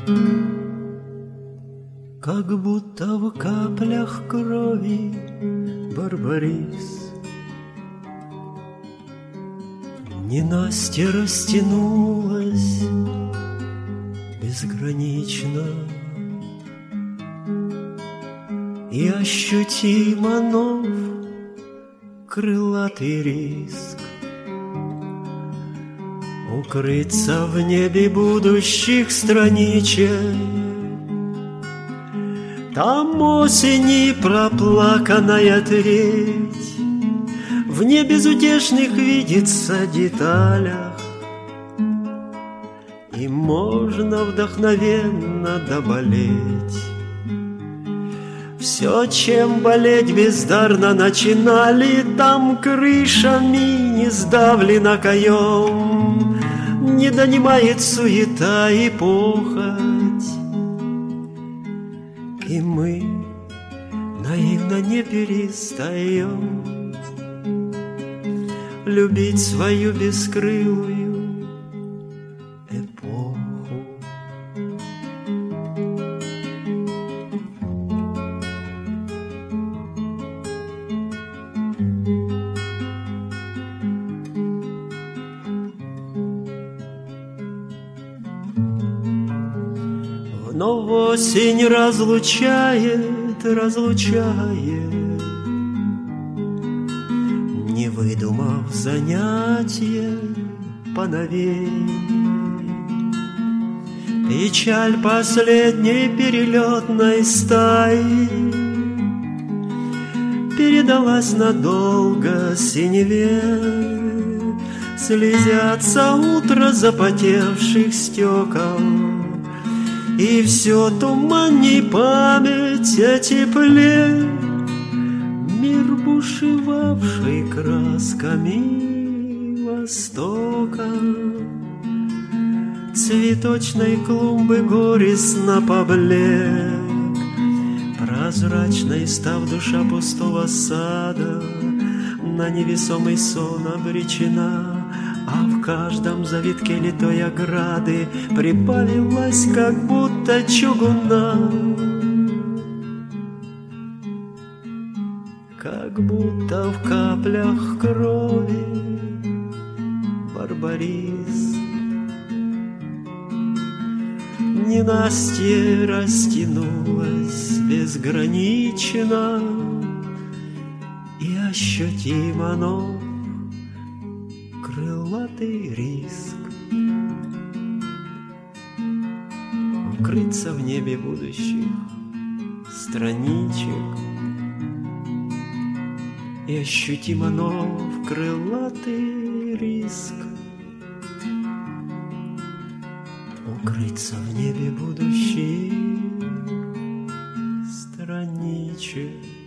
Как будто в каплях крови барбарис ненастье растянулась безгранично, и ощутимо нов крылатый риск укрыться в небе будущих страничек. Там осени проплаканная треть в небезутешных видится деталях, и можно вдохновенно доболеть. Все, чем болеть бездарно начинали, там крышами не сдавлено каем, не донимает суета и похоть. И мы наивно не перестаем любить свою бескрылую эпоху. Но осень разлучает, не выдумав занятие поновей. Печаль последней перелетной стаи передалась надолго синеве. Слезятся утро запотевших стекол, и все туманней память о тепле, мир бушевавший красками Востока. Цветочной клумбы горестно поблек, прозрачной став душа пустого сада, на невесомый сон обречена. А в каждом завитке литой ограды прибавилась как будто чугуна, как будто в каплях крови барбарис ненастье растянулось безгранично, и ощутимо оно крылатый риск укрыться в небе будущих страничек, и ощутимо нов крылатый риск укрыться в небе будущих страничек.